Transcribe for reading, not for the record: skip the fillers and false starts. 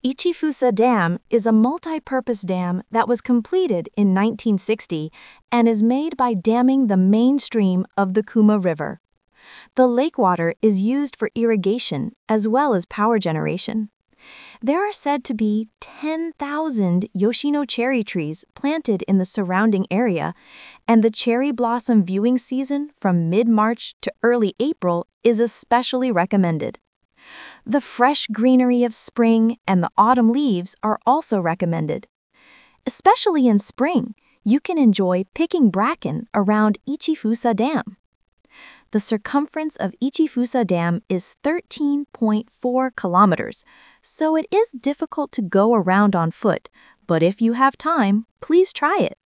Ichifusa Dam is a multi-purpose dam that was completed in 1960 and is made by damming the main stream of the Kuma River. The lake water is used for irrigation as well as power generation. There are said to be 10,000 Yoshino cherry trees planted in the surrounding area, and the cherry blossom viewing season from mid-March to early April is especially recommended. The fresh greenery of spring and the autumn leaves are also recommended. Especially in spring, you can enjoy picking bracken around Ichifusa Dam. The circumference of Ichifusa Dam is 13.4 kilometers, so it is difficult to go around on foot, but if you have time, please try it.